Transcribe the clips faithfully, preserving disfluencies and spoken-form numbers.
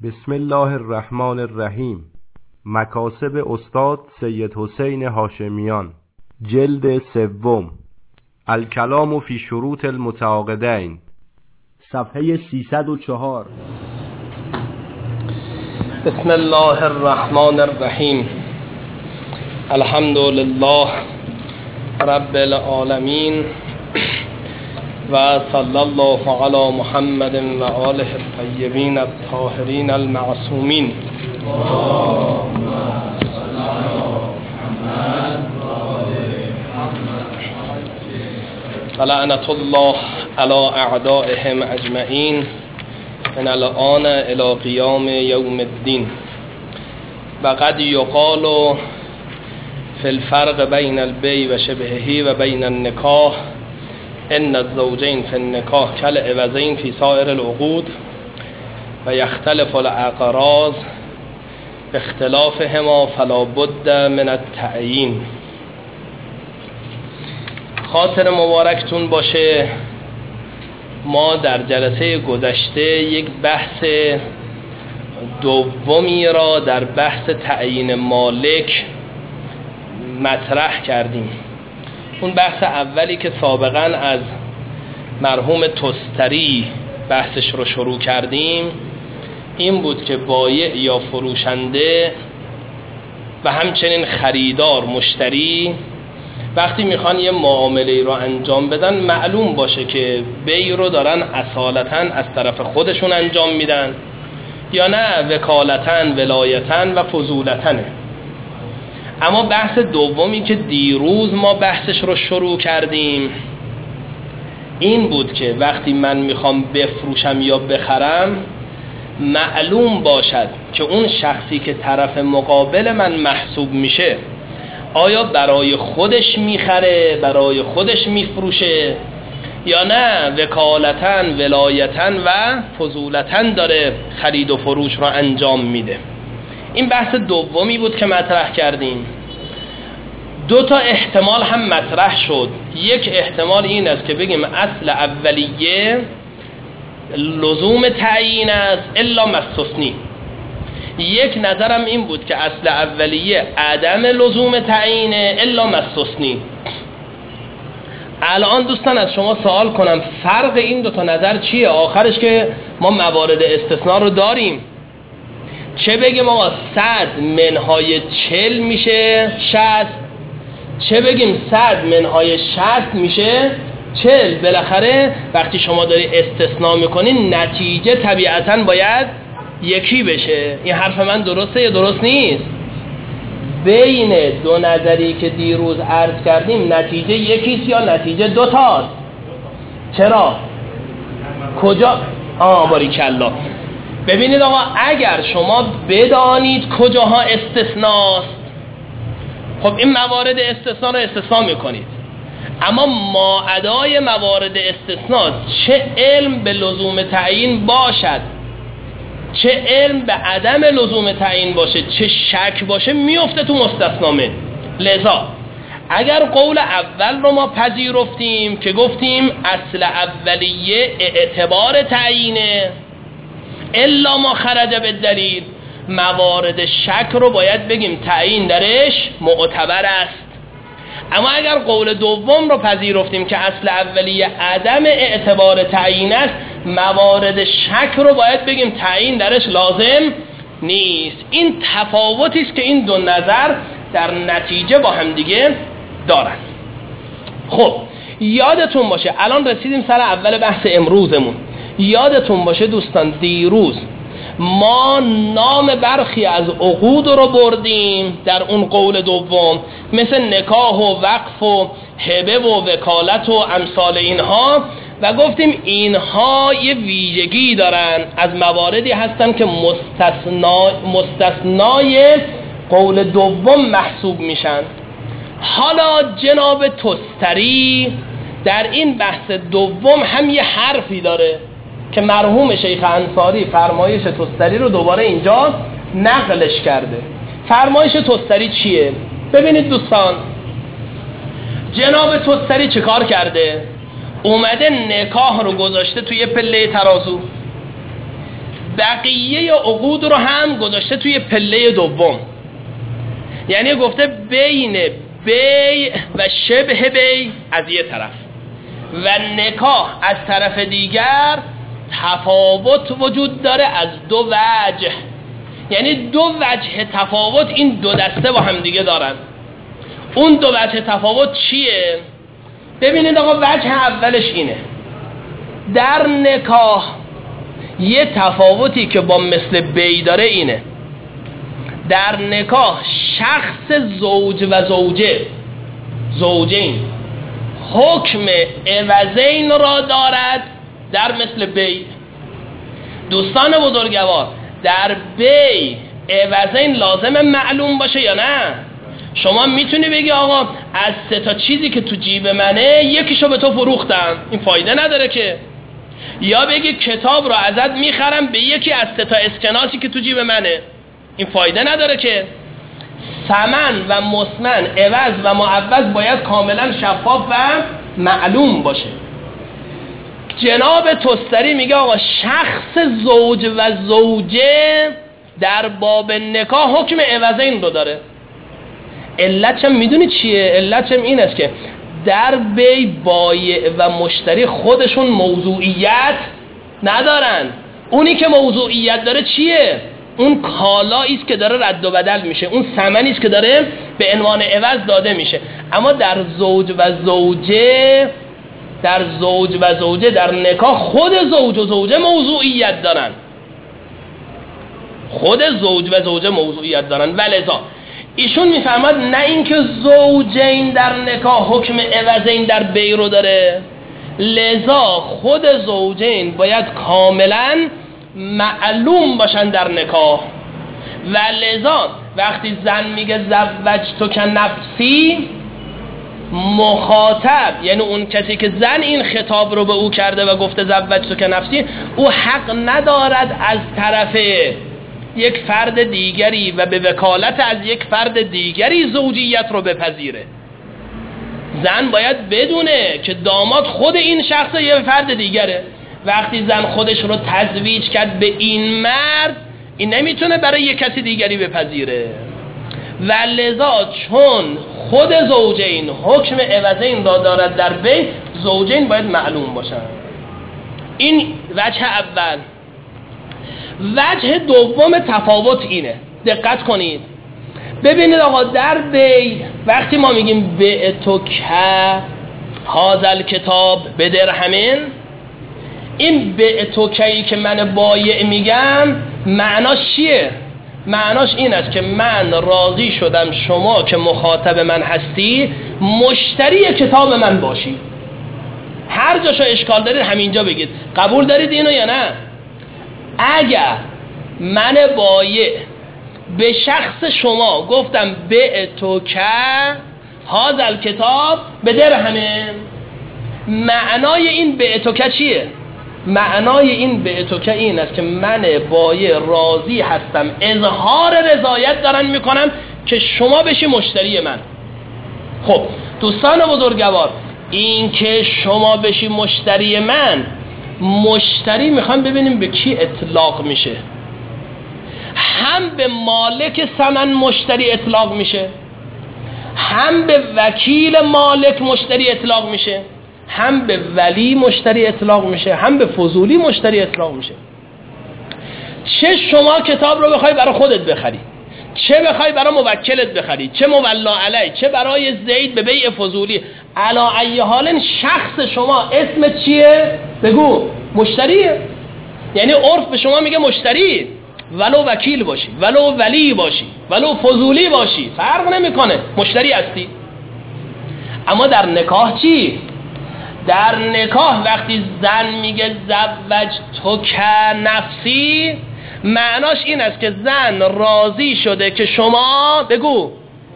بسم الله الرحمن الرحیم. مکاسب استاد سید حسین هاشمیان، جلد سوم، الکلام فی شروط المتعاقدین، صفحه سیصد و چهار. بسم الله الرحمن الرحیم. الحمد لله رب العالمین و صلی الله علی محمد و آله الطیبین الطاهرین المعصومین. لعنت الله علی اعدائهم اجمعین من الآن الی قیام یوم الدین. و قد یقال فی الفرق بین البیع و شبهه و بین النکاح ان الزوجین فی النکاح کالعوضین فی سائر العقود و یختلف الاقراض باختلافهما فلا بد من التعیین. خاطر مبارکتون باشه، ما در جلسه گذشته یک بحث دومی را در بحث تعیین مالک مطرح کردیم. اون بحث اولی که سابقا از مرحوم تستری بحثش رو شروع کردیم این بود که بایع یا فروشنده و همچنین خریدار مشتری وقتی میخوان یه معامله رو انجام بدن معلوم باشه که بیع رو دارن اصالتاً از طرف خودشون انجام میدن یا نه وکالتاً، ولایتاً و فضولتاً. اما بحث دومی که دیروز ما بحثش رو شروع کردیم این بود که وقتی من میخوام بفروشم یا بخرم معلوم باشد که اون شخصی که طرف مقابل من محسوب میشه آیا برای خودش میخره، برای خودش میفروشه یا نه وکالتاً، ولایتاً و فضولتاً داره خرید و فروش رو انجام میده. این بحث دومی بود که مطرح کردیم. دو تا احتمال هم مطرح شد. یک احتمال این است که بگیم اصل اولیه لزوم تعیین است الا ما استثنی. یک نظرم این بود که اصل اولیه عدم لزوم تعیین الا ما استثنی. الان دوستان از شما سوال کنم فرق این دو تا نظر چیه؟ آخرش که ما موارد استثناء رو داریم. چه بگیم آقا صد منهای چل میشه شصت، چه بگیم صد منهای شصت میشه چل. بالاخره وقتی شما داری استثناء میکنین نتیجه طبیعتاً باید یکی بشه. این حرف من درسته یا درست نیست؟ بین دو نظری که دیروز عرض کردیم نتیجه یکیست یا نتیجه دوتاست؟ چرا؟ کجا؟ آه باریکالله. ببینید آقا اگر شما بدانید کجاها استثناست خب این موارد استثناء رو استثناء میکنید. اما ما ادای موارد استثناء چه علم به لزوم تعیین باشد چه علم به عدم لزوم تعیین باشه چه شک باشه میفته تو مستثنامه. لذا اگر قول اول رو ما پذیرفتیم که گفتیم اصل اولیه اعتبار تعیینه الا ما خرج به دلیل، موارد شک رو باید بگیم تعیین درش معتبر است. اما اگر قول دوم رو پذیرفتیم که اصل اولیه عدم اعتبار تعیین است موارد شک رو باید بگیم تعیین درش لازم نیست. این تفاوتی است که این دو نظر در نتیجه با هم دیگه دارن. خب یادتون باشه الان رسیدیم سر اول بحث امروزمون. یادتون باشه دوستان دیروز ما نام برخی از عقود رو بردیم در اون قول دوم مثل نکاح و وقف و هبه و وکالت و امثال اینها و گفتیم اینها یه ویژگی دارن، از مواردی هستن که مستثنا مستثنای قول دوم محسوب میشن. حالا جناب تستری در این بحث دوم هم یه حرفی داره که مرحوم شیخ انصاری فرمایش تستری رو دوباره اینجا نقلش کرده. فرمایش تستری چیه؟ ببینید دوستان جناب تستری چه کار کرده؟ اومده نکاح رو گذاشته توی پله ترازو، بقیه عقود رو هم گذاشته توی پله دوم، یعنی گفته بین بیع و شبه بیع از یه طرف و نکاح از طرف دیگر تفاوت وجود داره از دو وجه، یعنی دو وجه تفاوت این دو دسته با هم دیگه دارن. اون دو وجه تفاوت چیه؟ ببینید آقا، وجه اولش اینه، در نکاح یه تفاوتی که با مثل بیع داره اینه، در نکاح شخص زوج و زوجه زوجین حکم عوضین را دارد در مثل بیع. دوستان بزرگوار، در بیع عوضین لازم معلوم باشه یا نه؟ شما میتونی بگی آقا از سه تا چیزی که تو جیب منه یکیشو به تو فروختم، این فایده نداره که. یا بگی کتاب رو ازت میخرم به یکی از سه تا اسکناسی که تو جیب منه، این فایده نداره که. ثمن و مثمن، عوض و معوض باید کاملا شفاف و معلوم باشه. جناب توستری میگه آقا شخص زوج و زوجه در باب نکاح حکم عوضین رو داره. علتش هم میدونی چیه؟ علتش هم این است که در بیع بایع و مشتری خودشون موضوعیت ندارن. اونی که موضوعیت داره چیه؟ اون کالایی است که داره رد و بدل میشه، اون ثمنی است که داره به عنوان عوض داده میشه. اما در زوج و زوجه در زوج و زوجه در نکاح خود زوج و زوجه موضوعیت دارن، خود زوج و زوجه موضوعیت دارن. ولذا ایشون میفهمد نه اینکه زوجین در نکاح حکم عوضین در بیع رو داره، لذا خود زوجین باید کاملا معلوم باشن در نکاح. و لذا وقتی زن میگه زوجتک نفسی، مخاطب یعنی اون کسی که زن این خطاب رو به او کرده و گفته زوجتک نفسی، او حق ندارد از طرف یک فرد دیگری و به وکالت از یک فرد دیگری زوجیت رو بپذیره. زن باید بدونه که داماد خود این شخص یه فرد دیگره. وقتی زن خودش رو تزویج کرد به این مرد، این نمیتونه برای یک کسی دیگری بپذیره. و لذا چون خود زوجین حکم عوضین را دارد در بیع، زوجین باید معلوم باشن. این وجه اول. وجه دوم تفاوت اینه، دقت کنید ببینید آقا، در بیع وقتی ما میگیم بعتک هذا کتاب بدرهمین، این بعتکی که من بایع میگم معناش چیه؟ معناش این است که من راضی شدم شما که مخاطب من هستی مشتری کتاب من باشی. هر جاشو اشکال دارید همینجا بگید. قبول دارید اینو یا نه؟ اگر من بایع به شخص شما گفتم بعتک هذا کتاب بدرهمین، معنای این بعتک چیه؟ معنای این بعتک این است که من بایع راضی هستم، اظهار رضایت دارن میکنم که شما بشی مشتری من. خب دوستان بزرگوار، این که شما بشی مشتری من، مشتری میخوام ببینیم به کی اطلاق میشه. هم به مالک ثمن مشتری اطلاق میشه، هم به وکیل مالک مشتری اطلاق میشه، هم به ولی مشتری اطلاق میشه، هم به فضولی مشتری اطلاق میشه. چه شما کتاب رو بخوای برای خودت بخری، چه بخوای برای موکلت بخری، چه مولا علی، چه برای زید به بیع فضولی، علا ای حال شخص شما اسم چیه؟ بگو مشتریه. یعنی عرف به شما میگه مشتری، ولو وکیل باشی، ولو ولی باشی، ولو فضولی باشی، فرق نمیکنه، مشتری هستی. اما در نکاح چی؟ در نکاح وقتی زن میگه زوجتک نفسی، معناش این است که زن راضی شده که شما بگو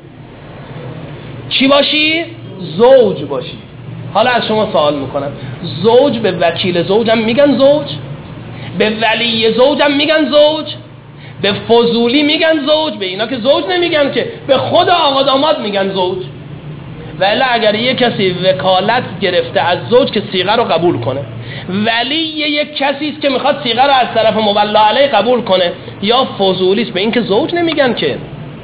چی باشی؟ زوج باشی. حالا از شما سوال میکنم، زوج به وکیل زوجم میگن زوج؟ به ولی زوجم میگن زوج؟ به فضولی میگن زوج؟ به اینا که زوج نمیگن که، به خود آقا داماد میگن زوج. ولی اگر یک کسی وکالت گرفته از زوج که صیغه رو قبول کنه، ولی یک کسی است که میخواد صیغه رو از طرف مولا علیه قبول کنه، یا فضولی است، به این که زوج نمیگن که.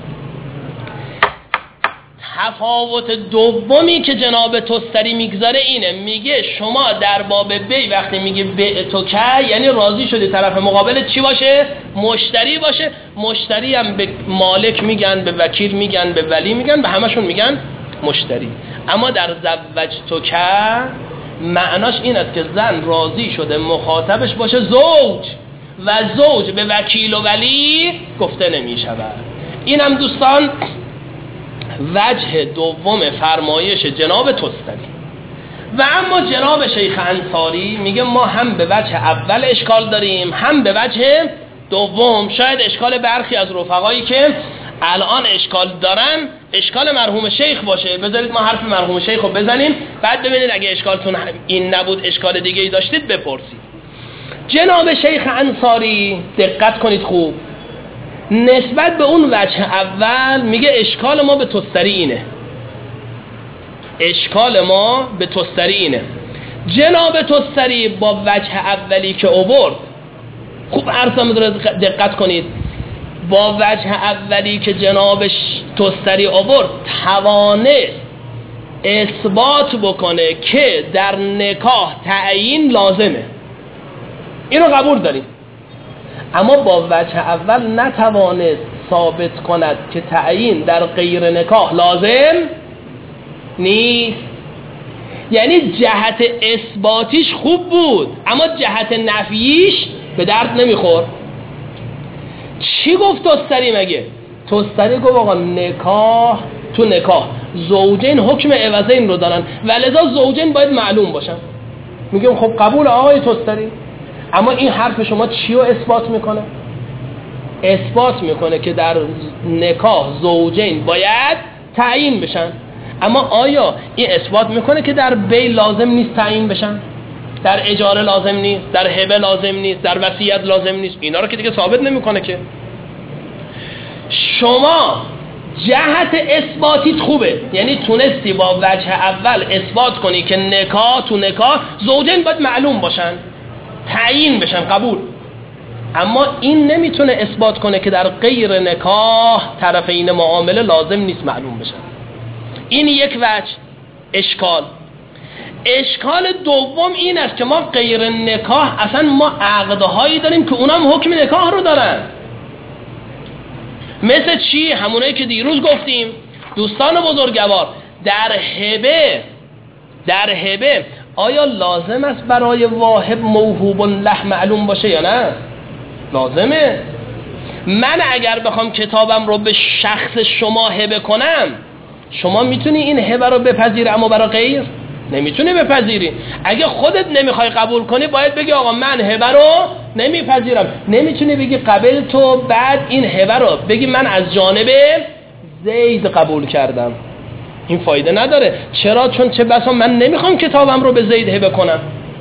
تفاوت دومی که جناب تستری میگذاره اینه، میگه شما در باب بی وقتی میگه بی تو که یعنی راضی شدی طرف مقابل چی باشه؟ مشتری باشه. مشتری هم به مالک میگن، به وکیل میگن، به ولی میگن، به همشون میگن مشتری. اما در زوج تو که معناش این است که زن راضی شده مخاطبش باشه زوج، و زوج به وکیل و ولی گفته نمیشود. اینم دوستان وجه دوم فرمایش جناب تستری. و اما جناب شیخ انصاری میگه ما هم به وجه اول اشکال داریم، هم به وجه دوم. شاید اشکال برخی از رفقایی که الان اشکال دارن اشکال مرحوم شیخ باشه. بذارید ما حرف مرحوم شیخ رو بزنیم، بعد ببینید اگه اشکالتون این نبود اشکال دیگه ای داشتید بپرسید. جناب شیخ انصاری دقت کنید خوب، نسبت به اون وجه اول میگه اشکال ما به تستری اینه، اشکال ما به تستری اینه. جناب تستری با وجه اولی که آورد، خوب عرضم دقت کنید، با وجه اولی که جناب تستری آورد توانست اثبات بکنه که در نکاح تعیین لازمه، اینو قبول داریم. اما با وجه اول نتوانست ثابت کند که تعیین در غیر نکاح لازم نیست. یعنی جهت اثباتیش خوب بود اما جهت نفیش به درد نمیخور. چی گفت تستری مگه؟ تستری گفت آقا نکاح، تو نکاح زوجین حکم عوضین رو دارن و لذا زوجین باید معلوم باشن. میگم خب قبول آقای تستری، اما این حرف شما چی رو اثبات میکنه؟ اثبات میکنه که در نکاح زوجین باید تعیین بشن. اما آیا این اثبات میکنه که در بی لازم نیست تعیین بشن؟ در اجاره لازم نیست، در هبه لازم نیست، در وصیت لازم نیست؟ اینا رو که دیگه ثابت نمیکنه که. شما جهت اثباتیت خوبه، یعنی تونستی با وجه اول اثبات کنی که نکاح، تو نکاح زوجین باید معلوم باشن، تعیین بشن، قبول. اما این نمیتونه اثبات کنه که در غیر نکاح طرفین معامله لازم نیست معلوم بشن. این یک وجه اشکال. اشکال دوم این است که ما غیر نکاح اصلا ما عقدهایی داریم که اونم حکم نکاح رو دارن. مثل چی؟ همونایی که دیروز گفتیم دوستان بزرگوار، در هبه، در هبه آیا لازم است برای واهب موهوب له معلوم باشه یا نه؟ لازمه. من اگر بخوام کتابم رو به شخص شما هبه کنم، شما میتونی این هبه رو بپذیری اما برای غیر نمیتونی بپذیری. اگه خودت نمیخوای قبول کنی باید بگی آقا من هبه رو نمیپذیرم. نمیتونی بگی قبل تو بعد این هبه رو بگی من از جانب زید قبول کردم، این فایده نداره. چرا؟ چون چه بسا من نمیخوام کتابم رو به زید هبه کنم.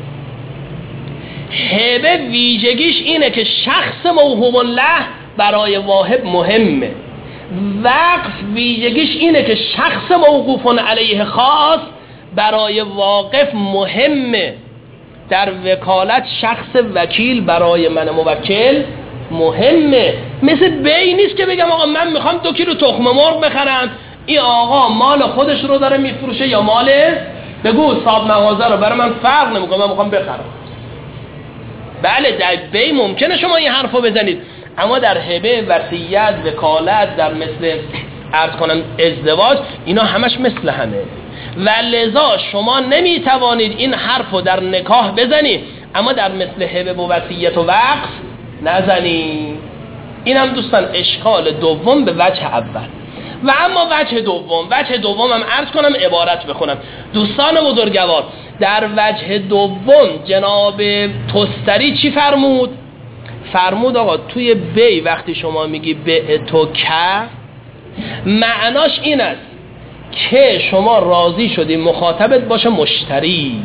هبه ویژگیش اینه که شخص موهوب له برای واهب مهمه. وقف ویژگیش اینه که شخص موقوف علیه خاص برای واقف مهمه. در وکالت شخص وکیل برای من موکل مهمه. مثل بی نیست که بگم آقا من میخوام دو کیلو تخم مرغ بخرم، این آقا مال خودش رو داره میفروشه یا مال بگو صاحب مغازه رو، برای من فرق نمیکنه، من میخوام بخرم. بله در بی ممکنه شما این حرفو بزنید، اما در هبه، وصیت، وکالت، در مثل عرض کنم ازدواج، اینا همش مثل همه و لذا شما نمیتوانید این حرفو در نکاح بزنید اما در مثل هبه و وصیت و وقف نزنید. اینم دوستان اشکال دوم به وجه اول. و اما وجه دوم، وجه دوم هم عرض کنم عبارت بخونم. دوستان بزرگوار، در وجه دوم جناب تستری چی فرمود؟ فرمود آقا توی بی وقتی شما میگی به تو که، معناش این است که شما راضی شدی مخاطبت باشه مشتری،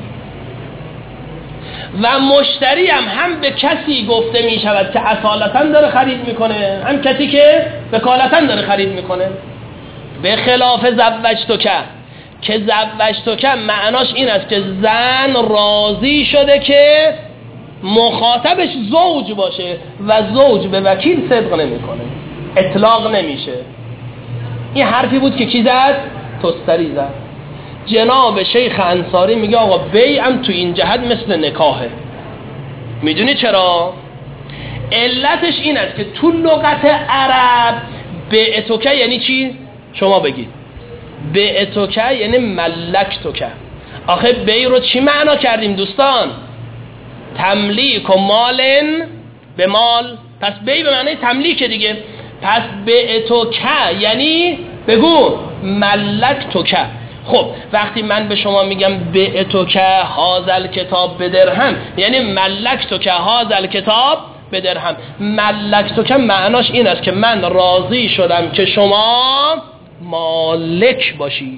و مشتری هم هم به کسی گفته می شود که اصالتاً داره خرید میکنه، هم کسی که وکالتاً داره خرید میکنه. به خلاف زوج تو که که زوجتک معناش این است که زن راضی شده که مخاطبش زوج باشه و زوج به وکیل صدق نمیکنه، اطلاق نمیشه. این حرفی بود که کی زد؟ تستری زد. جناب شیخ انصاری میگه آقا بیعم تو این جهت مثل نکاحه. میدونی چرا؟ علتش این است که تو لغت عرب بیعتک یعنی چی؟ شما بگید. بیعتک یعنی ملکتک. آخه بی رو چی معنا کردیم دوستان؟ تملیک و مالن به مال. پس بی به معنی تملیک دیگه. پس بیعتک یعنی بگو ملکتک. خب وقتی من به شما میگم بیعتک هذا کتاب به درهم یعنی ملکتک هذا کتاب به درهم. ملکتک معناش این است که من راضی شدم که شما مالک باشی.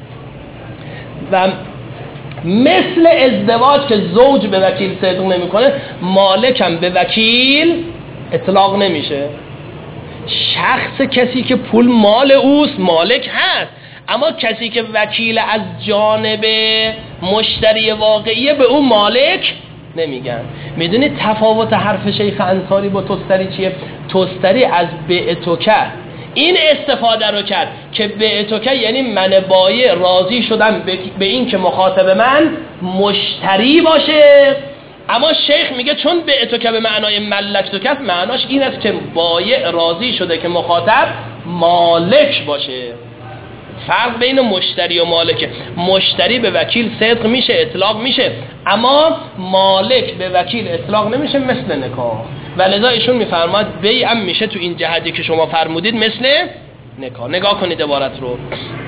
و مثل ازدواج که زوج به وکیل صدق نمیکنه، مالکم به وکیل اطلاق نمیشه. شخص کسی که پول مال اوست مالک هست، اما کسی که وکیل از جانب مشتری واقعی به اون مالک نمیگن. میدونید تفاوت حرف شیخ انصاری با تستری چیه؟ تستری از بیعتک این استفاده رو کرد که بیعتک یعنی من بایع راضی شدم به این که مخاطب من مشتری باشه، اما شیخ میگه چون بیعتک به معنای ملکتک است، معناش این است که بایع راضی شده که مخاطب مالک باشه. فرق بین مشتری و مالکه. مشتری به وکیل صدق میشه، اطلاق میشه، اما مالک به وکیل اطلاق نمیشه، مثل نکاح. و لذا ایشون میفرماد بیعم میشه تو این جهتی که شما فرمودید مثل نکاح. نگاه کنید عبارت رو.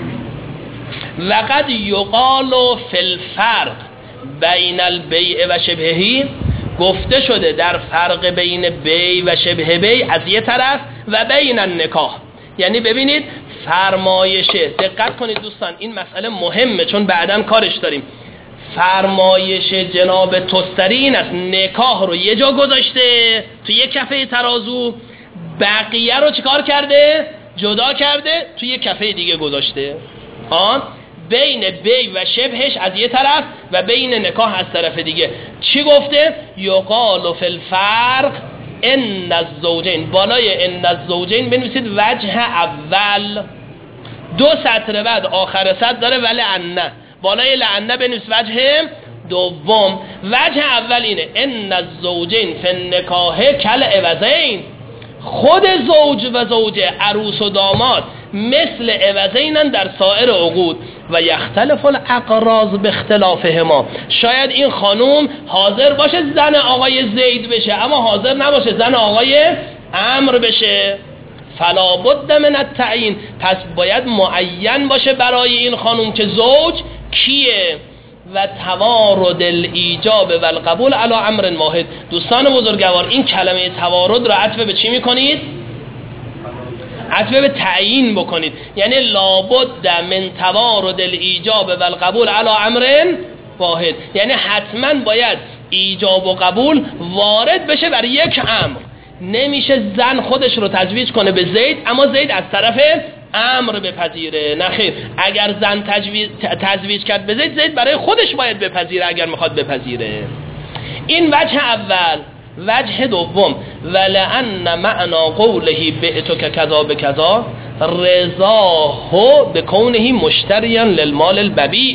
وقد یقال فی الفرق بین البیع و شبههی، گفته شده در فرق بین بیع و شبه بیع از یه طرف و بین النکاح. یعنی ببینید فرمایشه، دقت کنید دوستان این مسئله مهمه چون بعداً کارش داریم. فرمایش جناب تستری این است نکاح رو یه جا گذاشته تو یه کفه ترازو، بقیه رو چیکار کرده؟ جدا کرده تو یه کفه دیگه گذاشته. آن بین بی و شبهش از یه طرف و بین نکاح از طرف دیگه. چی گفته؟ یقال فی الفرق ان الزوجین. بالای ان الزوجین بنویسید وجه اول، دو سطر بعد آخر سطر داره ولی لعنه، بالای لعنه بنویس وجه دوم. وجه اول اینه ان الزوجین فی النکاح کل عوضین، خود زوج و زوجه، عروس و داماد مثل عوضینن در سایر عقود و یختلف الاقراض به اختلافهما. شاید این خانوم حاضر باشه زن آقای زید بشه اما حاضر نباشه زن آقای عمرو بشه. فلا بد من التعیین، پس باید معین باشه برای این خانوم که زوج کیه. و توارد الایجاب و القبول علی امر واحد. دوستان بزرگوار این کلمه توارد را عطف به چی میکنید؟ عطف به تعیین بکنید. یعنی لابد من توارد الایجاب و القبول علی امر واحد، یعنی حتما باید ایجاب و قبول وارد بشه بر یک امر. نمیشه زن خودش رو تجویز کنه به زید اما زید از طرف امر بپذیره. نخیر، اگر زن تجویز تجویز کرد به زید، زید برای خودش باید بپذیره اگر میخواد بپذیره. این وجه اول. وجه دوم ولأن معنا قوله بعتک کذا بکذا رضاه بکونه مشتریا للمال الببیع.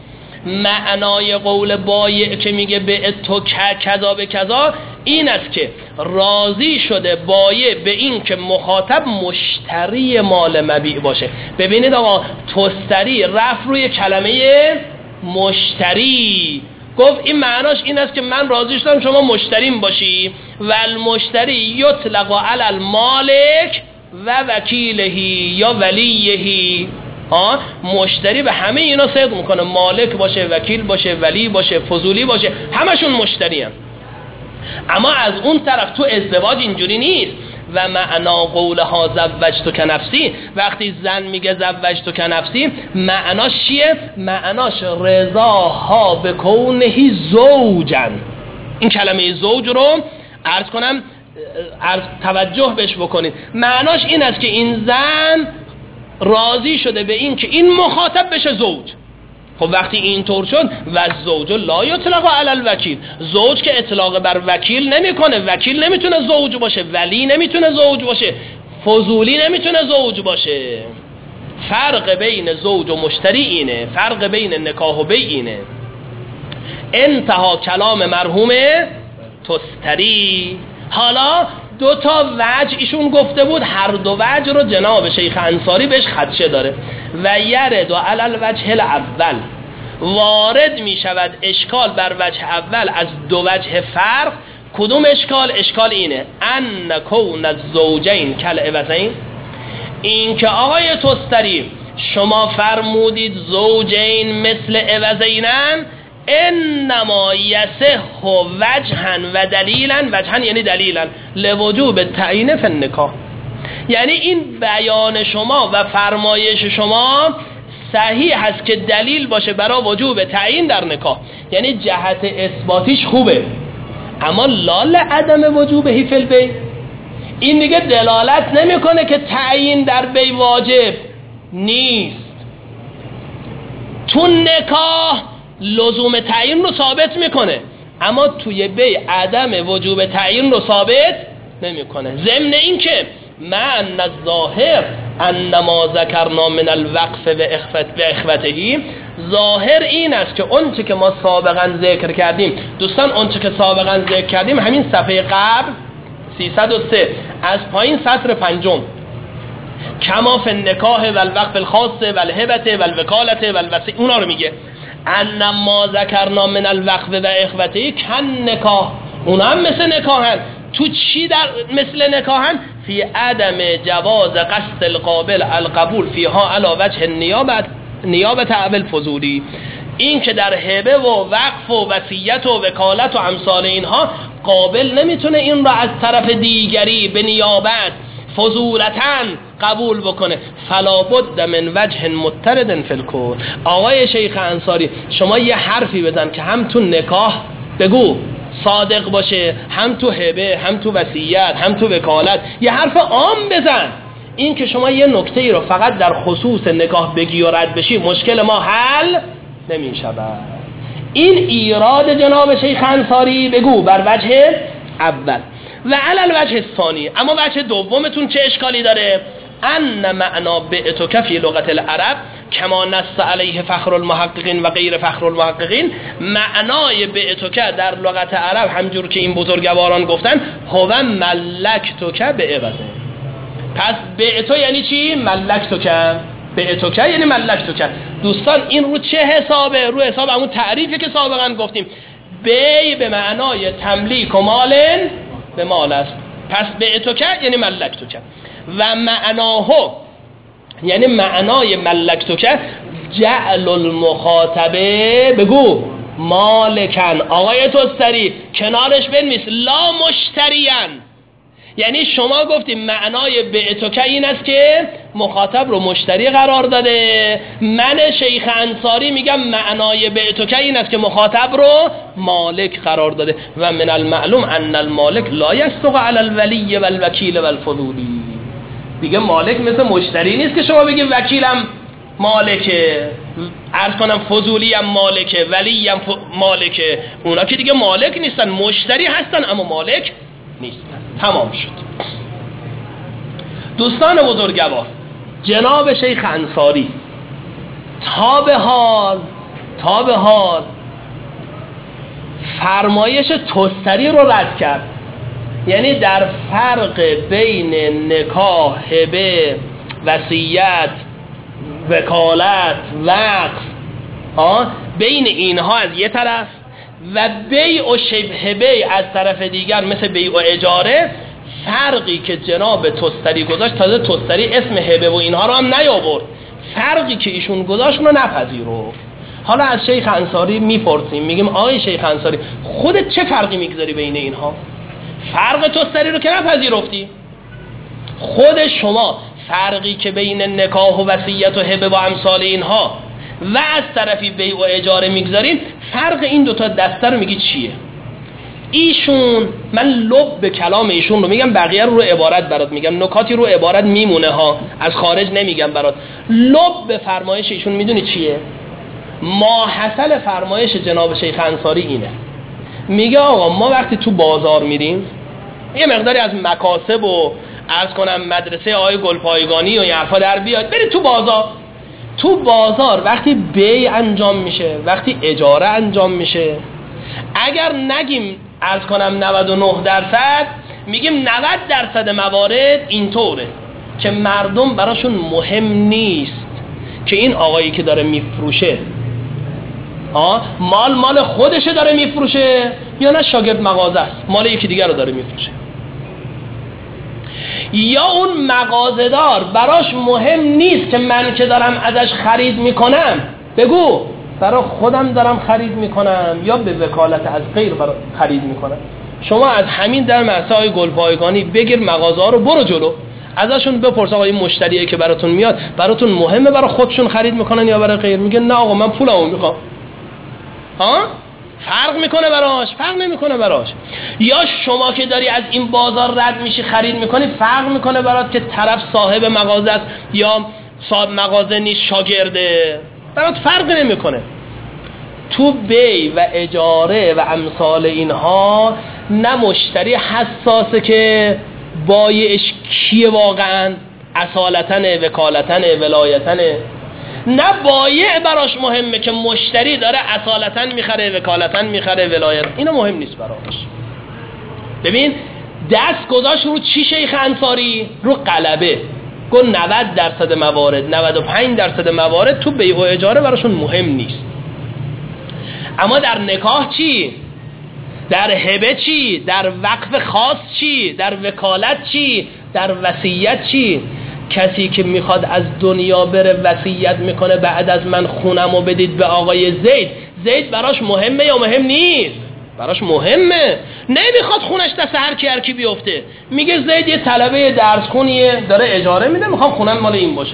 معنای قول بایع که میگه بعتک کذا بکذا این است که راضی شده بایع به این که مخاطب مشتری مال مبیع باشه. ببینید آقا تستری رفت روی کلمه مشتری، گفت این معناش این است که من راضی شدم شما مشتریم باشی. و المشتری یطلق علی المالک و وکیلهی یا ولیهی. ها مشتری به همه اینا صدق میکنه، مالک باشه، وکیل باشه، ولی باشه، فضولی باشه، همشون مشتری هم. اما از اون طرف تو ازدواج اینجوری نیست. و معنا قولها زوجتک نفسی، وقتی زن میگه زوجتک نفسی معناش چیه؟ معناش رضاها به کونهی زوجن. این کلمه زوج رو عرض کنم، عرض توجه بهش بکنید. معناش این است که این زن راضی شده به این که این مخاطب بشه زوج. خب وقتی اینطور شد و زوج لا یطلق علی الوکیل، زوج که اطلاق بر وکیل نمیکنه، وکیل نمیتونه زوج باشه، ولی نمیتونه زوج باشه، فضولی نمیتونه زوج باشه. فرق بین زوج و مشتری اینه، فرق بین نکاح و بیع اینه. انتها کلام مرحوم تستری. حالا دو تا وجه ایشون گفته بود، هر دو وجه رو جناب شیخ انصاری بهش خدشه داره. و یرد و علی الوجه الاول، وارد می شود اشکال بر وجه اول از دو وجه فرق. کدوم اشکال؟ اشکال اینه ان کون الزوجین کالعوضین، این که آقای تستری شما فرمودید زوجین مثل عوضینن، انما یصح وجها و دلیلا، وجها یعنی دلیلا لوجوب تعیین فی النکاح، یعنی این بیان شما و فرمایش شما صحیح هست که دلیل باشه برای وجوب تعیین در نکاح، یعنی جهت اثباتیش خوبه، اما لال عدم وجوبه فی البیع، این دیگه دلالت نمیکنه که تعیین در بیع واجب نیست. تو نکاح لزوم تعیین رو ثابت میکنه، اما توی بیع عدم وجوب تعیین رو ثابت نمیکنه. ضمن این که من الظاهر انما ذکرنا من الوقف و اخوته، ظاهر این است که اون چه که ما سابقا ذکر کردیم، دوستان اون چه که سابقا ذکر کردیم همین صفحه قبل سیصد و سه از پایین سطر پنجم، کما فی النکاح و الوقف الخاص و الهبه و الوکالت و الوصیه، اونا رو میگه. انما ذکرنا من الوقف و اخوته کن نکاح، اونا هم مثل نکاحن. تو چی در مثل نکاحن؟ فی عدم جواز قصد القابل القبول فیها علی وجه نیابت نیابت اول فضولی، این که در هبه و وقف و وصیت و وکالت و امثال اینها قابل نمیتونه این را از طرف دیگری به نیابت فضولتاً قبول بکنه. فلا بد من وجه مترد فی الکل. آقای شیخ انصاری شما یه حرفی بزن که هم تو نکاح بگو صادق باشه، هم تو هبه، هم تو وصیت، هم تو وکالت، یه حرف عام بزن. این که شما یه نکته ای رو فقط در خصوص نکاح بگی و رد بشی، مشکل ما حل نمی شود. این ایراد جناب شیخ انصاری بگو بر وجه اول. و علی الوجه الثانی، اما وجه دومتون چه اشکالی داره؟ ان معنا بعتک فی لغت العرب کما نص علیه فخر المحققین و غیر فخر المحققین، معنای بعتک در لغت عرب همجور که این بزرگواران گفتن هو ملکتک بعوض. پس بعتو یعنی چی؟ ملکتک. بعتک یعنی ملکتک. دوستان این رو چه حسابه؟ رو حساب همون تعریفی که سابقا گفتیم، بی به معنای تملیک و مال به مال است. پس بعتک یعنی ملکتک و معناه یعنی معنای ملکتک جعل المخاطبه بگو مالکن. آقای تستری کنارش بنویس لا مشتریان، یعنی شما گفتیم معنای بعتک این است که مخاطب رو مشتری قرار داده، من شیخ انصاری میگم معنای بعتک این است که مخاطب رو مالک قرار داده. و من المعلوم ان المالک لا یصدق علی الولی و الوکیل و الفضولی. دیگه مالک مثل مشتری نیست که شما بگید وکیلم مالکه، عرض کنم فضولی هم مالکه، ولی هم مالکه، اونا که دیگه مالک نیستن، مشتری هستن اما مالک نیستن. تمام شد. دوستان بزرگوار، جناب شیخ انصاری تا به حال تا به حال فرمایش تستری رو رد کرد، یعنی در فرق بین نکاح، هبه، وصیت، وکالت، وقف، آه بین اینها از یه طرف و بیع و شبه بیع از طرف دیگر مثل بیع و اجاره، فرقی که جناب تستری گذاشت، تازه تستری اسم هبه و اینها رو هم نیاورد، فرقی که ایشون گذاشت رو نپذیرفت. حالا از شیخ انصاری میپرسیم، میگیم آقای شیخ انصاری خودت چه فرقی میگذاری بین اینها؟ فرق تستری رو که نپذیرفتی، خود شما فرقی که بین نکاح و وصیت و هبه و امثال اینها و از طرفی بیع و اجاره میگذارین، فرق این دوتا دسته رو میگی چیه؟ ایشون، من لب به کلام ایشون رو میگم، بقیه رو رو عبارت برات میگم، نکاتی رو عبارت میمونه ها، از خارج نمیگم برات. لب به فرمایش ایشون میدونی چیه؟ ماحصل فرمایش جناب شیخ انصاری اینه، میگه آقا ما وقتی تو بازار میریم یه مقداری از مکاسب و عرض کنم مدرسه آقای گلپایگانی و یعفا در بیاد، برید تو بازار. تو بازار وقتی بیع انجام میشه، وقتی اجاره انجام میشه، اگر نگیم عرض کنم نود و نه درصد، میگیم نود درصد موارد اینطوره که مردم براشون مهم نیست که این آقایی که داره میفروشه آه مال مال خودشه داره میفروشه یا نه شاگرد مغازه است مال یکی دیگر رو داره میفروشه، یا اون مغازه‌دار براش مهم نیست که من که دارم ازش خرید میکنم بگو برای خودم دارم خرید میکنم یا به وکالت از غیر برای خرید میکنم. شما از همین در مدرسه های گلپایگانی بگیر مغازه ها رو برو جلو، ازشون بپرس آقا این مشتریه که براتون میاد براتون مهمه برای خودشون خرید میکنن یا برای غیر؟ میگه نه آقا من پولمو میخوام. ها فرق میکنه براش؟ فرق نمیکنه براش. یا شما که داری از این بازار رد میشی خرید میکنی، فرق میکنه برات که طرف صاحب مغازه است یا صاحب مغازه نیست شاگرده؟ برات فرق نمیکنه. تو بیع و اجاره و امثال اینها نه مشتری حساسه که بایعش کیه واقعا، اصالتنه، وکالتنه، ولایتنه، نه بایع براش مهمه که مشتری داره اصالتن میخره، وکالتن میخره، ولایت، اینا مهم نیست براش. ببین دست گذاشت رو چی شیخ انصاری؟ رو غلبه. گفت نود درصد موارد، نود و پنج درصد موارد تو بیع و اجاره براشون مهم نیست. اما در نکاح چی؟ در هبه چی؟ در وقف خاص چی؟ در وکالت چی؟ در وصیت چی؟ کسی که میخواد از دنیا بره وصیت میکنه بعد از من خونمو بدید به آقای زید، زید براش مهمه یا مهم نیست؟ براش مهمه. نمیخواد خونش دست هر کی هر کی بیفته، میگه زید یه طلبه درس خونیه داره اجاره میده، میخوام خونم مال این باشه.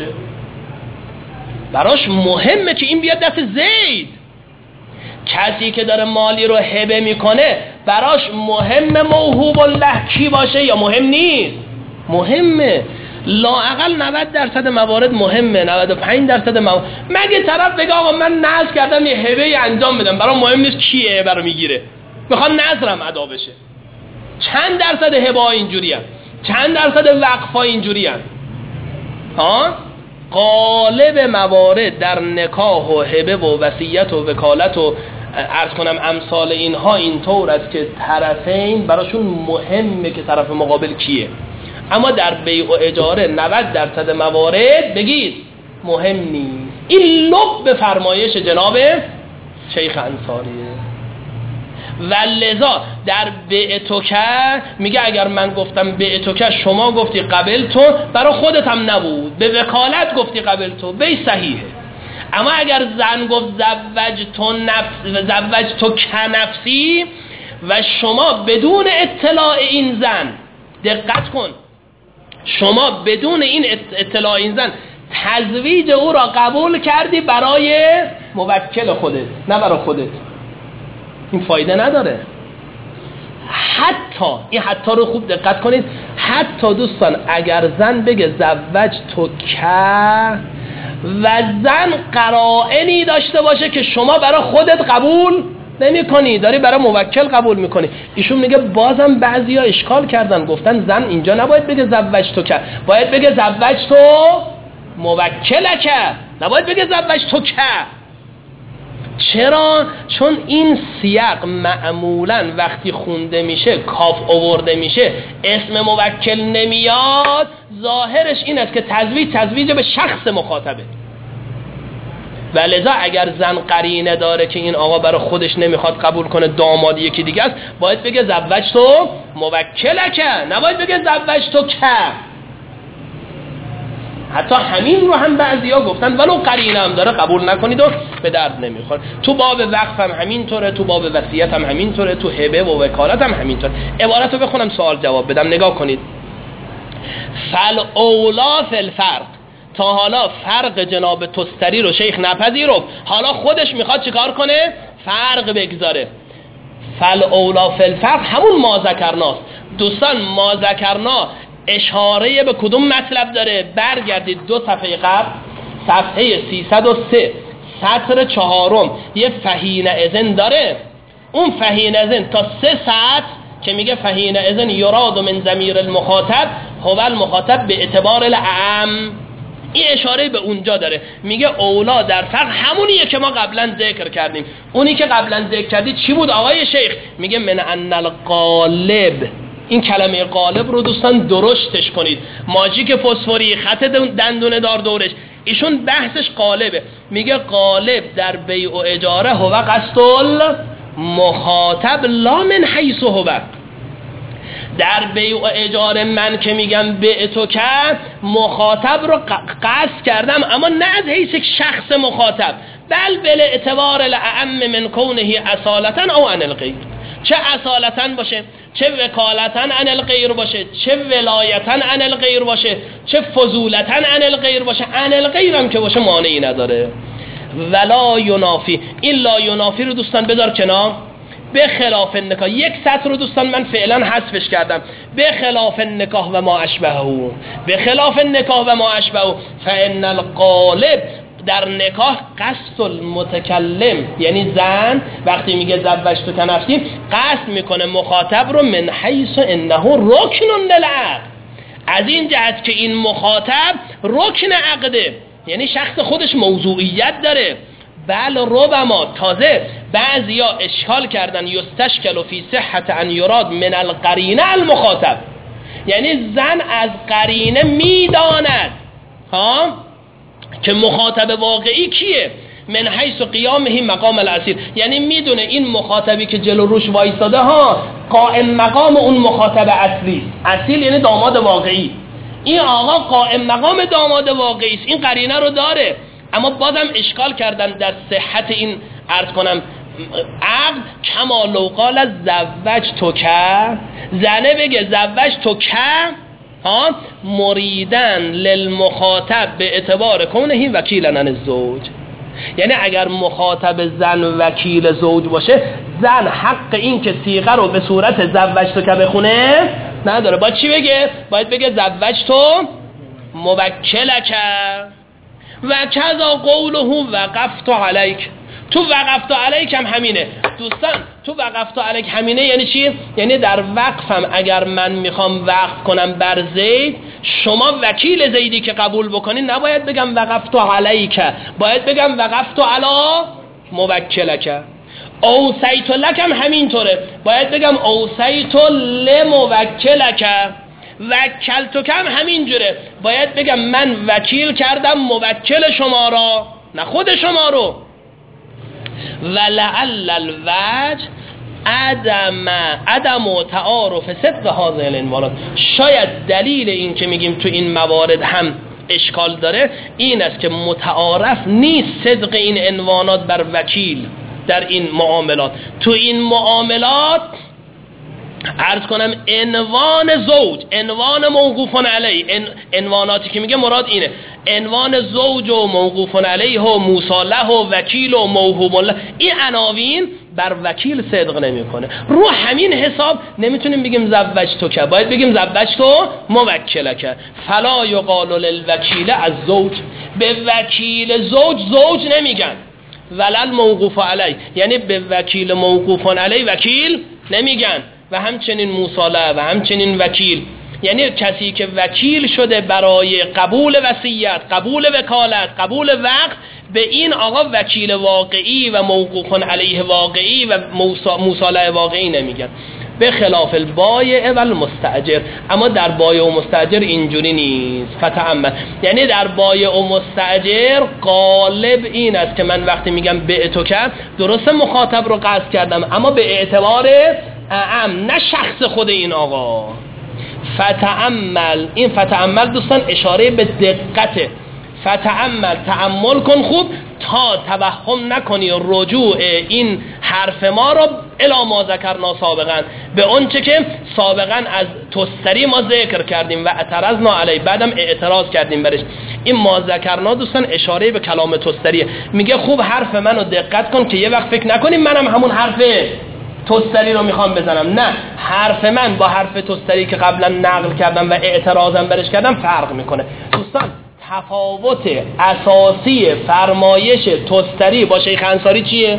براش مهمه که این بیاد دست زید. کسی که داره مالی رو هبه میکنه براش مهمه موهوب الله کی باشه یا مهم نیست؟ مهمه. لااقل نود درصد موارد مهمه، نود و پنج درصد موارد. مگه طرف بگه آقا من نذر کردم یه هبه انجام بدم، برام مهم نیست کیه برام میگیره، میخوام نذرم ادا بشه. چند درصد هبه ها اینجوری هست؟ چند درصد وقف ها اینجوری هست؟ ها؟ غالب موارد در نکاح و هبه و وصیت و وکالت و عرض کنم امثال اینها اینطور است که طرفین براشون مهمه که طرف مقابل کیه. اما در بیع و اجاره نود درصد موارد بگید مهم نیست. این لب فرمایش جناب شیخ انصاریه. و لذا در بیع توکه میگه اگر من گفتم بیع توکه شما گفتی قبل تو، برای خودت هم نبود، به وکالت گفتی قبل تو، بیع صحیحه. اما اگر زن گفت زوج تو نفس زوج تو کنفسی و شما بدون اطلاع این زن، دقت کن، شما بدون این اطلاع این زن تزویج او را قبول کردی برای موکل خودت نه برای خودت، این فایده نداره. حتی این حتی رو خوب دقت کنید، حتی دوستان اگر زن بگه زوج تو که و زن قرائنی داشته باشه که شما برای خودت قبول نمی کنی، داری برای موکل قبول میکنی، ایشون میگه بازم بعضیا اشکال کردن، گفتن زن اینجا نباید بگه زوج تو که، باید بگه زوج تو موکلک، نباید بگه زوج تو که. چرا؟ چون این سیاق معمولا وقتی خونده میشه، کاف آورده میشه، اسم موکل نمیاد، ظاهرش این است که تزویج تزویج به شخص مخاطبه. و لذا اگر زن قرینه داره که این آقا برای خودش نمیخواد قبول کنه، داماد یکی دیگه است، باید بگه زوج تو موکلک، نباید بگه زوج تو که. حتی همین رو هم بعضیا گفتن ولو قرینه هم داره قبول نکنید و به درد نمیخوره. تو باب وقف هم همینطوره، تو باب وصیت هم همینطوره، تو هبه و وکالت هم همینطوره. عبارت رو بخونم سوال جواب بدم، نگاه کنید. فل اولا فل فرق، تا حالا فرق جناب تستری رو شیخ نپذیرفت، حالا خودش میخواد چیکار کنه؟ فرق بگذاره. فل اولا فل فرق همون ما ذکرناست. دوستان ما ذکرنا اشاره به کدوم مطلب داره؟ برگردید دو صفحه قبل، صفحه سیصد و سه سطر چهارم یه فهین اذن داره، اون فهین اذن تا سه سطر که میگه فهین اذن یراد من ضمیر المخاطب هو المخاطب به اعتبار الاعم، این اشاره به اونجا داره. میگه اولا در فقه همونیه که ما قبلا ذکر کردیم. اونی که قبلا ذکر کردی چی بود آقای شیخ؟ میگه من ان الغالب. این کلمه غالب رو دوستان درشتش کنید، ماژیک فسفوری خط دندونه دار دورش، ایشون بحثش غالبه. میگه غالب در بیع و اجاره هو قصد المخاطب لا من حیث هو. در بیع و اجاره من که میگم بیع تو کرد، مخاطب رو قصد کردم اما نه از حیث شخص مخاطب، بل بل اعتبار الاعم من کونه اصالتا او عن الغیر، چه اصالتا باشه، چه وکالتا عن الغیر باشه، چه ولایتا عن الغیر باشه، چه فضولتا عن الغیر باشه، عن الغیر هم که باشه مانعی نداره. ولا ینافی، این لا ینافی رو دوستان بذار کنار. به خلاف نکاح، یک سطر رو دوستان من فعلا حذفش کردم. به خلاف نکاح و ما اشبهه، به خلاف نکاح و ما اشبهه، فان الغالب در نکاح قصد المتکلم، یعنی زن وقتی میگه زوجتو کنفسی قصد میکنه مخاطب رو من حیث انه رکن للعقد، از این جهت که این مخاطب رکن عقده، یعنی شخص خودش موضوعیت داره. بل ربما، تازه بعضیا اشکال کردن یستشکل فی صحت ان یراد من القرینه المخاطب، یعنی زن از قرینه میداند ها که مخاطب واقعی کیه، من حیث قیامه مقام الاسیر، یعنی میدونه این مخاطبی که جلو روش وایستاده ها قائم مقام اون مخاطب اصلی، اصیل یعنی داماد واقعی، این آقا قائم مقام داماد واقعی است، این قرینه رو داره. اما بازم اشکال کردن در صحت این عرض کنم عقد، کما لو قال زوج تو که، زنه بگه زوج تو که ها مریدن للمخاطب به اعتبار کونه وکیلا عن الزوج، یعنی اگر مخاطب زن وکیل زوج باشه، زن حق این که صیغه رو به صورت زوج تو که بخونه نداره. باید چی بگه؟ باید بگه زوج تو موکلک و کذا قوله وقفت علیک. تو وقفت علیک هم همینه دوستان، تو وقفت علیک همینه یعنی چی؟ یعنی در وقفم اگر من میخوام وقف کنم بر زید، شما وکیل زیدی که قبول بکنین نباید بگم وقفت علیک، باید بگم وقفت علی موکلک. اوصیت لک هم همینطوره، باید بگم اوصیت لموکلک. وکلتک هم همینجوره، باید بگم من وکیل کردم موکل شما را نه خود شما رو. ولعل الوجه عدم عدم تعارف صدق هذه العنوانات، شاید دلیل این که میگیم تو این موارد هم اشکال داره این است که متعارف نیست صدق این عنوانات بر وکیل در این معاملات. تو این معاملات عرض کنم عنوان زوج، عنوان موقوف علیه، عنواناتی که میگه مراد اینه، عنوان زوج و موقوف علیه و موصله و وکیل و موهوب له، این عناوین بر وکیل صدق نمیکنه. رو همین حساب نمیتونیم بگیم زوج تو که، باید بگیم زوج تو موکلک. فلا یقال للوکیل از زوج، به وکیل زوج زوج نمیگن. ولل موقوف علیه، یعنی به وکیل موقوف علیه وکیل نمیگن. و همچنین موصله و همچنین وکیل، یعنی کسی که وکیل شده برای قبول وصیت، قبول وکالت، قبول وقت، به این آقا وکیل واقعی و موقوف علیه واقعی و موصله واقعی نمیگن. به خلاف البایع و المستاجر. اما در بایع و مستاجر اینجوری نیست. فتعمل، یعنی در بایع و مستاجر غالب این است که من وقتی میگم بعتو کرد، درست مخاطب رو قصد کردم اما به اعتبار اعم، نه شخص خود این آقا. فتعمل، این فتعمل دوستان اشاره به دقته. فتعمل، تأمل کن خوب تا توهم نکنی رجوع این حرف ما رو الی ما ذکرنا سابقا، به اون چه که سابقا از تستری ما ذکر کردیم و اعتراضنا علی، بعدم اعتراض کردیم برش. این ما ذکرنا دوستان اشاره به کلام تستریه. میگه خوب حرف منو دقت کن که یه وقت فکر نکنیم منم همون حرف تستری رو میخوام بزنم. نه، حرف من با حرف تستری که قبلا نقل کردم و اعتراضم برش کردم فرق میکنه. دوستان تفاوت اساسی فرمایش توستری با شیخ انصاری چیه؟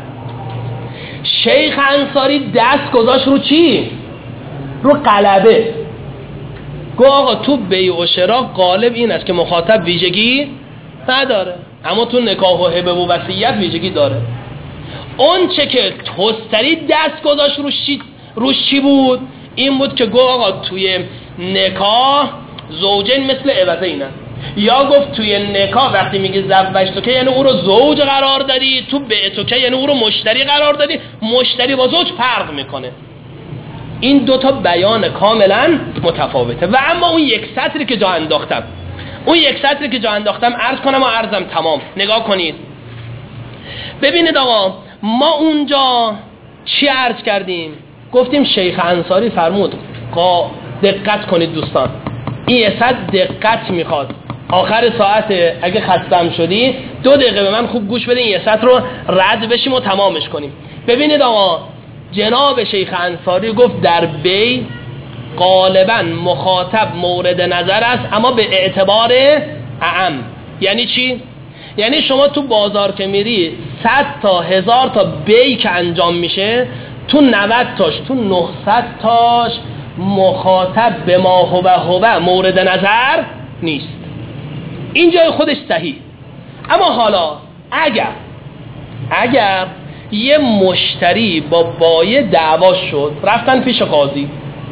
شیخ انصاری دست گذاشت رو چی؟ رو قلبه. گو آقا تو بیع و شرا غالب این است که مخاطب ویژگی نداره، اما تو نکاح و هبه و وصیت ویژگی داره. اون چه که توستری دست گذاشت روش چی, روش چی بود؟ این بود که گو آقا توی نکاح زوجین مثل عوضه اینن، یا گفت توی نکاح وقتی میگه زوجتو که یعنی او رو زوج قرار دادی، تو بیعتو که یعنی او رو مشتری قرار دادی. مشتری با زوج فرق میکنه. این دوتا بیان کاملا متفاوته. و اما اون یک سطری که جا انداختم اون یک سطری که جا انداختم عرض کنم و عرضم تمام. نگاه کنید ببینید آقا، ما اونجا چی عرض کردیم؟ گفتیم شیخ انصاری فرمود قا دقت کنید دوستان، این یه سطر دقت میخواد. آخر ساعت اگه خستم شدی دو دقیقه به من خوب گوش بدین، یه سطر رو رد بشیم و تمامش کنیم. ببینید آقا، جناب شیخ انصاری گفت در بی غالبا مخاطب مورد نظر است، اما به اعتبار اعم. یعنی چی؟ یعنی شما تو بازار که میری صد تا هزار تا بی که انجام میشه، تو نود تاش تو نهصد تاش مخاطب به ما هو هو مورد نظر نیست. این جای خودش صحیح. اما حالا اگر اگر یه مشتری با بایع دعوا شد، رفتن پیش قاضی،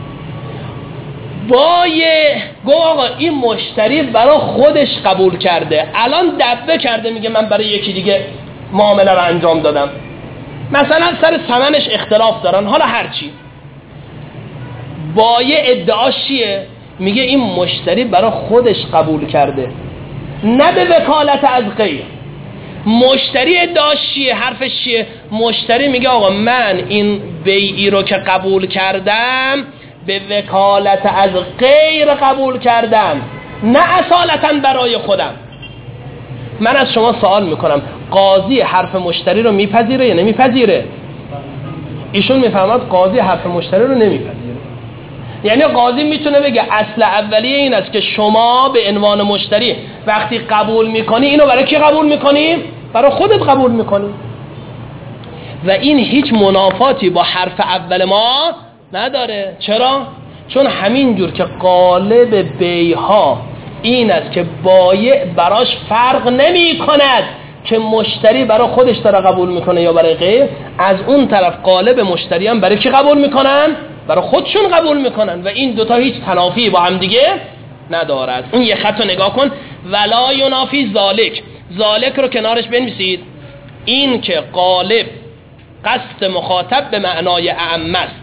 بایع گو آقا این مشتری برای خودش قبول کرده، الان دعوه کرده میگه من برای یکی دیگه معامله رو انجام دادم، مثلا سر ثمنش اختلاف دارن، حالا هرچی، بایع ادعاش چیه؟ میگه این مشتری برای خودش قبول کرده، نه به وکالت از غیر. مشتری ادعاش چیه؟ حرفش چیه؟ مشتری میگه آقا من این بیعی رو که قبول کردم به وکالت از غیر قبول کردم، نه اصالتا برای خودم. من از شما سوال میکنم، قاضی حرف مشتری رو میپذیره یا نمیپذیره؟ ایشون میفهمد قاضی حرف مشتری رو نمیپذیره. یعنی قاضی میتونه بگه اصل اولیه این است که شما به عنوان مشتری وقتی قبول میکنی اینو برای کی قبول میکنی؟ برای خودت قبول میکنی. و این هیچ منافاتی با حرف اول ما نداره. چرا؟ چون همین جور که قالب بیعها این است که بایع براش فرق نمی کند که مشتری برای خودش داره قبول میکنه یا برای غیر، از اون طرف قالب مشتری هم برای کی قبول میکنن؟ برای خودشون قبول میکنن. و این دوتا هیچ تنافی با هم دیگه ندارد. اون یه خط رو نگاه کن، ولا ینافی ذالک. ذالک رو کنارش بنویسید. این که قالب قصد مخاطب به معنای اعم است،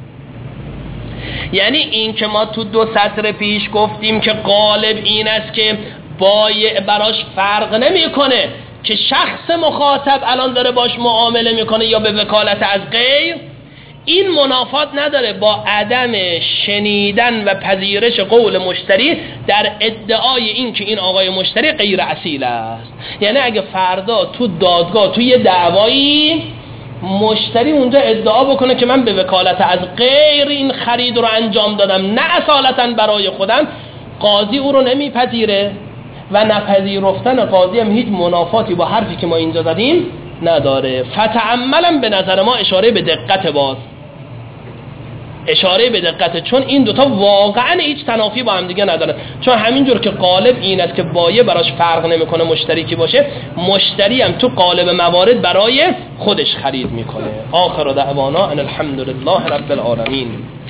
یعنی این که ما تو دو سطر پیش گفتیم که قالب این است که بایع براش فرق نمیکنه که شخص مخاطب الان داره باش معامله میکنه یا به وکالت از غیر، این منافات نداره با عدم شنیدن و پذیرش قول مشتری در ادعای این که این آقای مشتری غیر اصیل است. یعنی اگه فردا تو دادگاه تو یه دعوایی مشتری اونجا ادعا بکنه که من به وکالت از غیر این خرید رو انجام دادم، نه اصالتا برای خودم، قاضی او رو نمیپذیره و نپذیرفتن قاضی هم هیچ منافاتی با حرفی که ما اینجا زدیم نداره. فتعملا به نظر ما اشاره به دقت باز اشاره به دقت چون این دوتا واقعا هیچ تنافی با هم دیگه نداره. چون همینجور که قالب این است که بایع براش فرق نمیکنه مشتری کی باشه، مشتری هم تو قالب موارد برای خودش خرید میکنه. آخر دعوانا ان الحمد لله رب العالمین.